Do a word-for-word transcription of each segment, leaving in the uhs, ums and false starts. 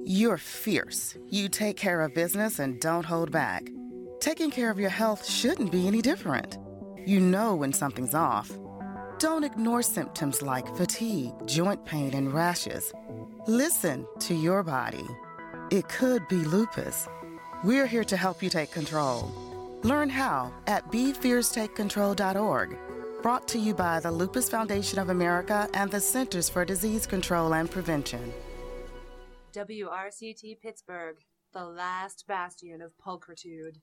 You're fierce. You take care of business and don't hold back. Taking care of your health shouldn't be any different. You know when something's off. Don't ignore symptoms like fatigue, joint pain, and rashes. Listen to your body. It could be lupus. We're here to help you take control. Learn how at be fierce take control dot org. Brought to you by the Lupus Foundation of America and the Centers for Disease Control and Prevention. W R C T Pittsburgh, the last bastion of pulchritude.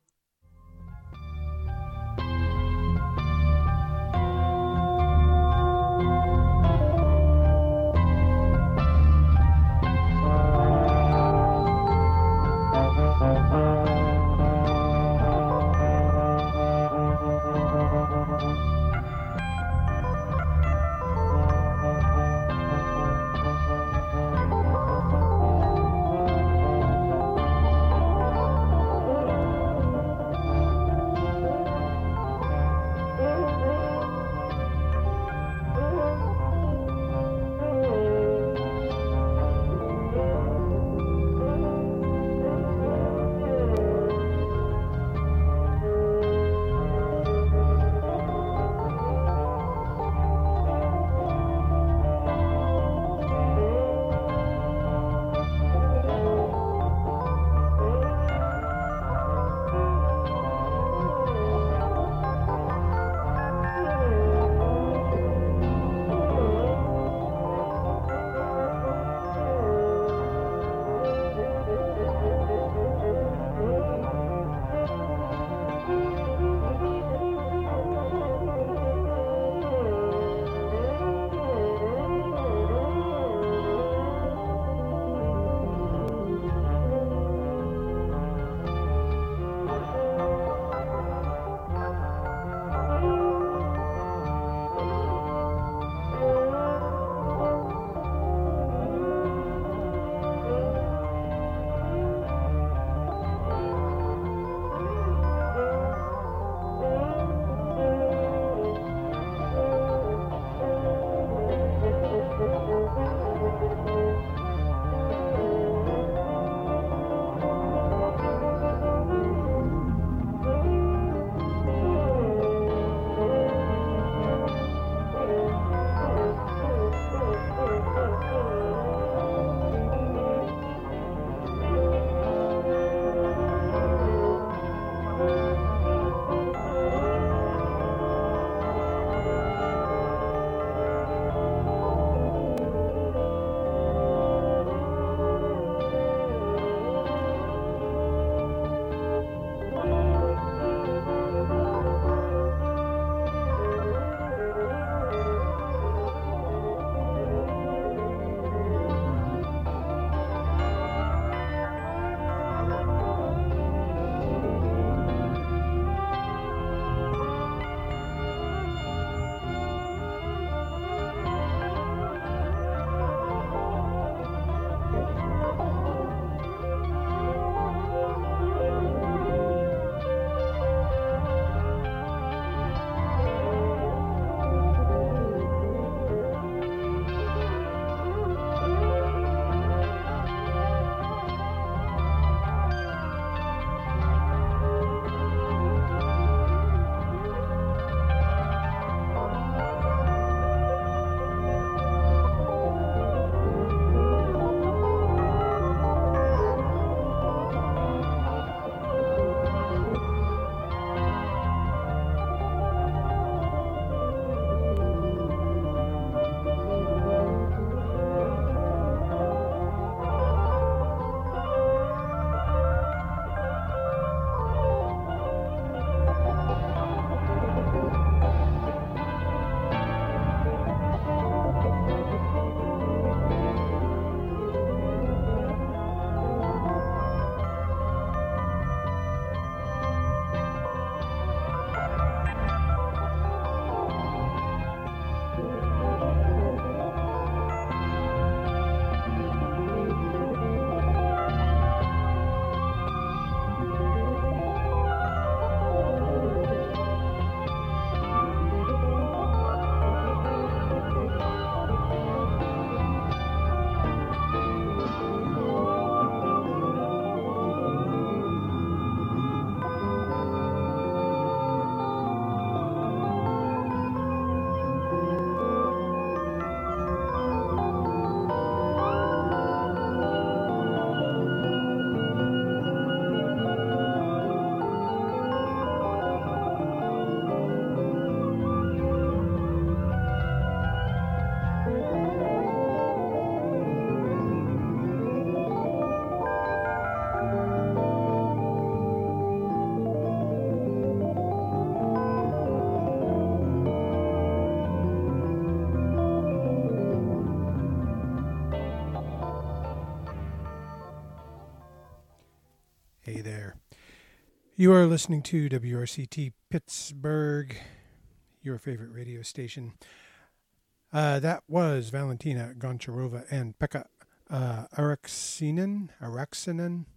Hey there. You are listening to W R C T Pittsburgh, your favorite radio station. Uh, that was Valentina Goncharova and Pekka uh, Araksinen. Araksinen.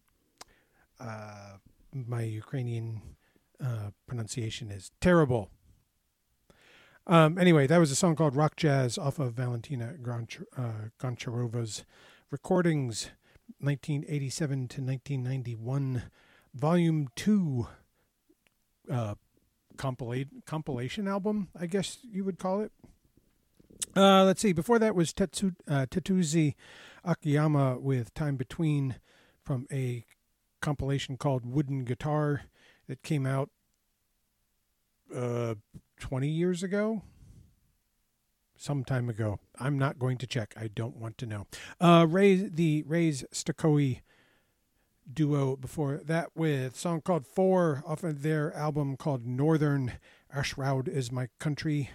Uh, my Ukrainian uh, pronunciation is terrible. Um, anyway, that was a song called Rock Jazz off of Valentina Gonch- uh, Goncharova's recordings, nineteen eighty-seven to nineteen ninety-one, Volume two uh, compilate, compilation album, I guess you would call it. Uh, let's see, before that was Tetsu, uh, Tetsuzi Akiyama with Time Between from a compilation called Wooden Guitar that came out uh, twenty years ago. Some time ago. I'm not going to check. I don't want to know. Uh, Ray, the Ray's Stokoi duo before that with a song called Four off of their album called Northern. Ashroud is My Country.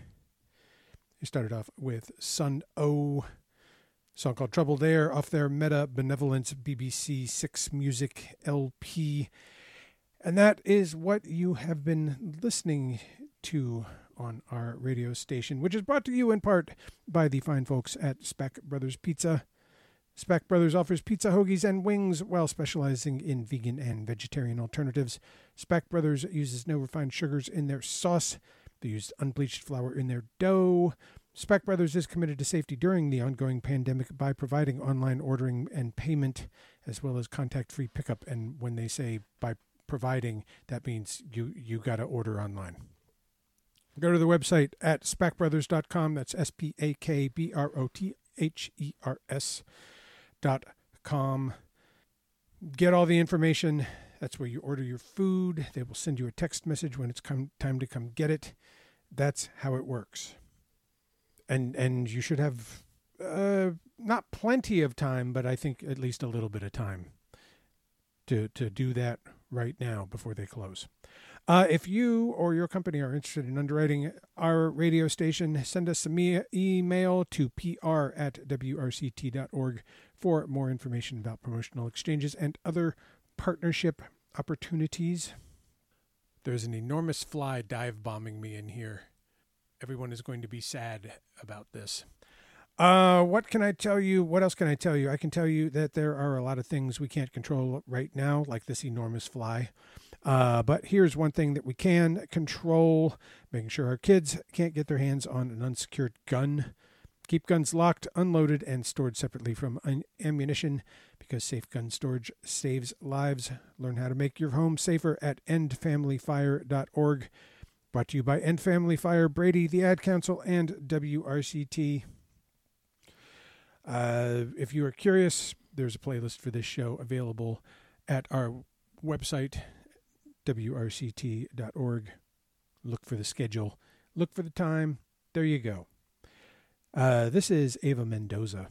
He started off with Sun O, song called Troubled Air off their Meta Benevolence B B C six Music L P. And that is what you have been listening to on our radio station, which is brought to you in part by the fine folks at Speck Brothers Pizza. Speck Brothers offers pizza, hoagies, and wings while specializing in vegan and vegetarian alternatives. Speck Brothers uses no refined sugars in their sauce. They use unbleached flour in their dough. Speck Brothers is committed to safety during the ongoing pandemic by providing online ordering and payment, as well as contact-free pickup. And when they say by providing, that means you, you got to order online. Go to the website at spack brothers dot com. That's S P A K B R O T H E R S dot com. Get all the information. That's where you order your food. They will send you a text message when it's come time to come get it. That's how it works. And and you should have uh, not plenty of time, but I think at least a little bit of time to to do that right now before they close. Uh, if you or your company are interested in underwriting our radio station, send us some e- email to p r at w r c t dot org for more information about promotional exchanges and other partnership opportunities. There's an enormous fly dive bombing me in here. Everyone is going to be sad about this. Uh, what can I tell you? What else can I tell you? I can tell you that there are a lot of things we can't control right now, like this enormous fly. Uh, but here's one thing that we can control, making sure our kids can't get their hands on an unsecured gun. Keep guns locked, unloaded, and stored separately from un- ammunition because safe gun storage saves lives. Learn how to make your home safer at end family fire dot org. Brought to you by End Family Fire, Brady, the Ad Council, and W R C T. Uh, if you are curious, there's a playlist for this show available at our website, w r c t dot org. Look for the schedule. Look for the time. There you go. Uh, this is Ava Mendoza.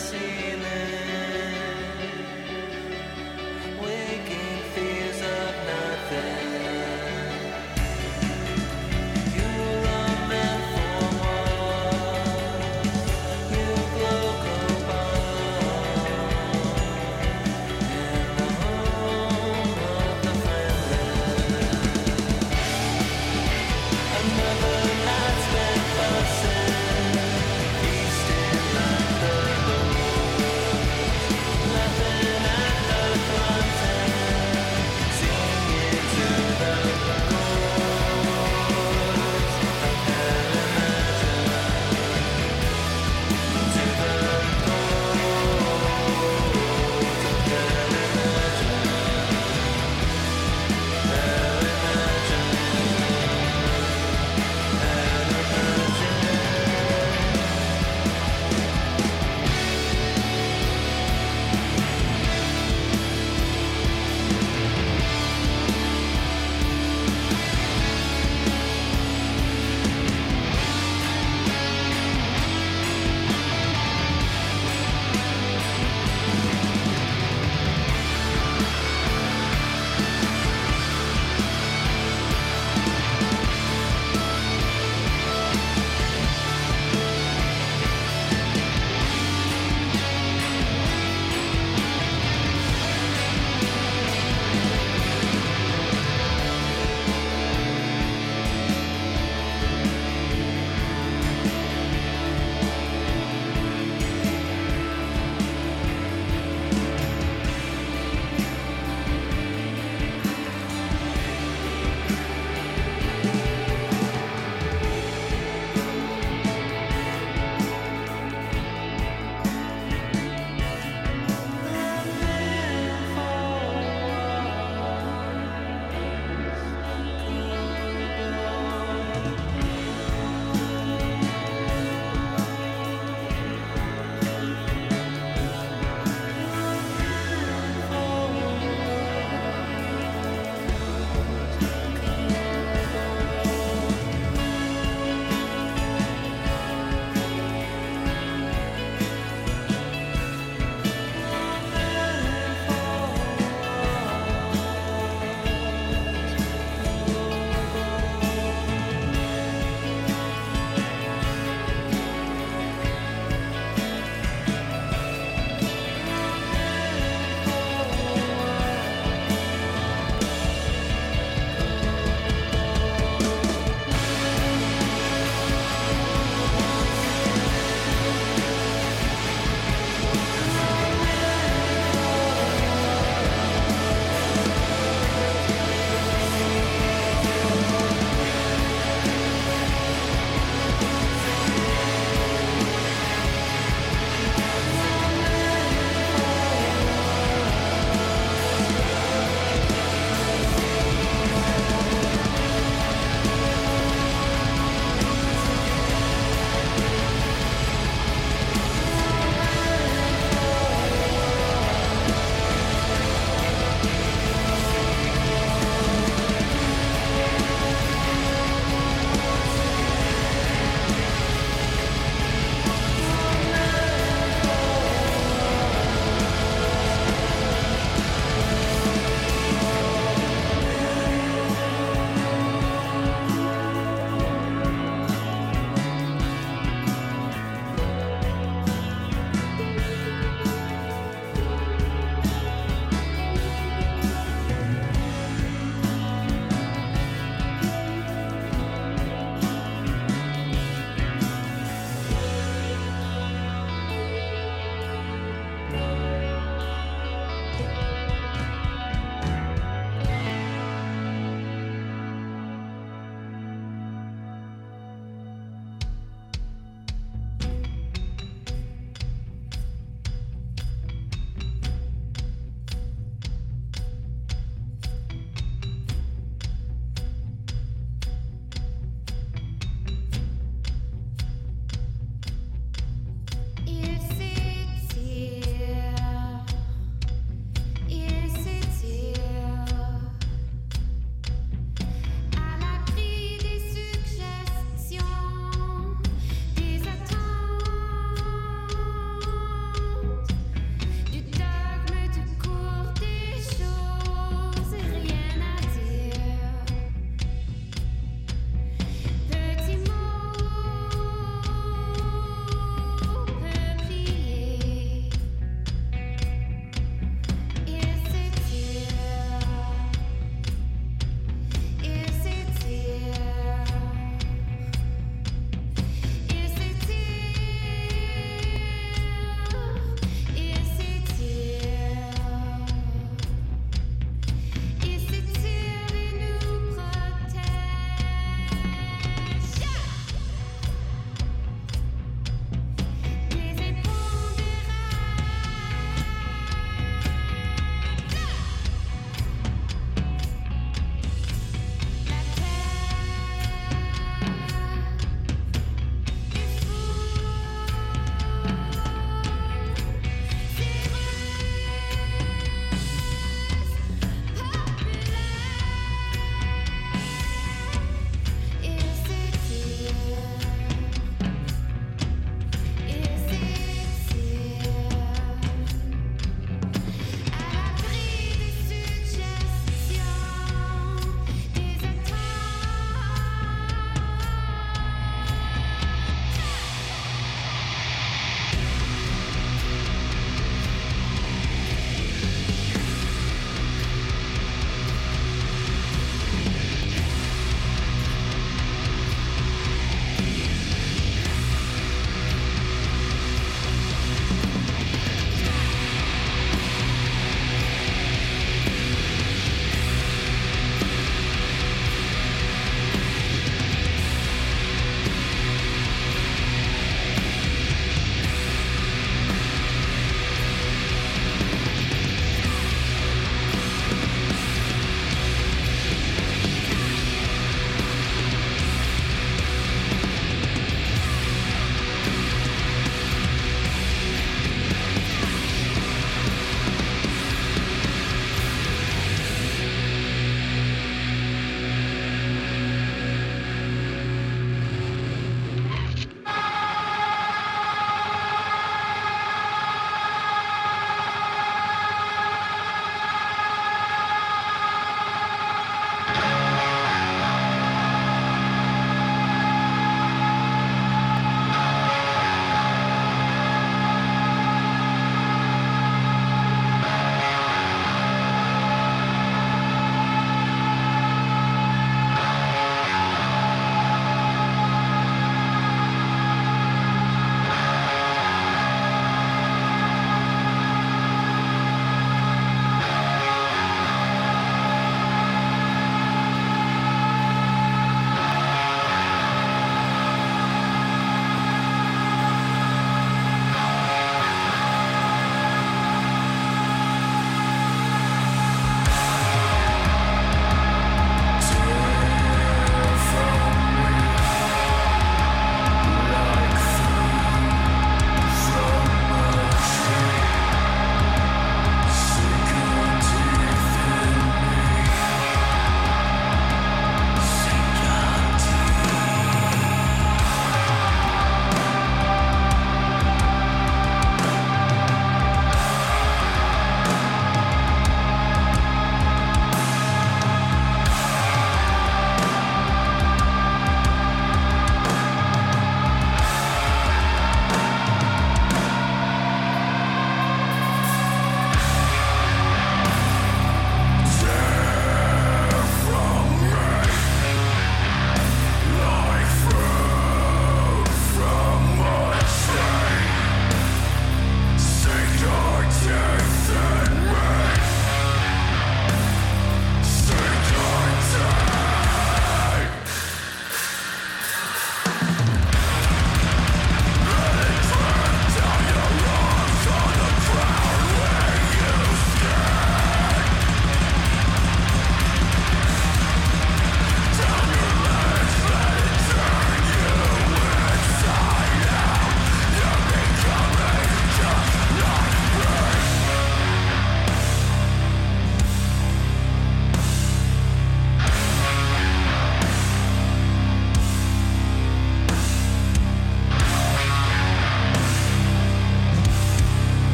Feasting like the Lord.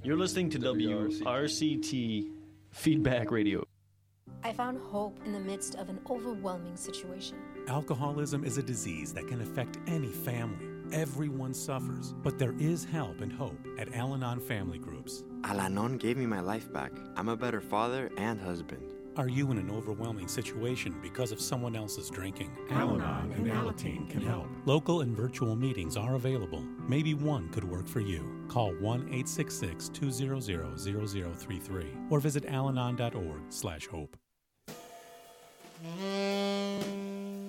You're listening to W R C T Feedback Radio. I found hope in the midst of an overwhelming situation. Alcoholism is a disease that can affect any family. Everyone suffers, but there is help and hope at Al-Anon Family Groups. Al-Anon gave me my life back. I'm a better father and husband. Are you in an overwhelming situation because of someone else's drinking? Al-Anon and Alateen can help. Local and virtual meetings are available. Maybe one could work for you. Call one eight six six, two zero zero, zero zero three three or visit alanon dot org slash hope.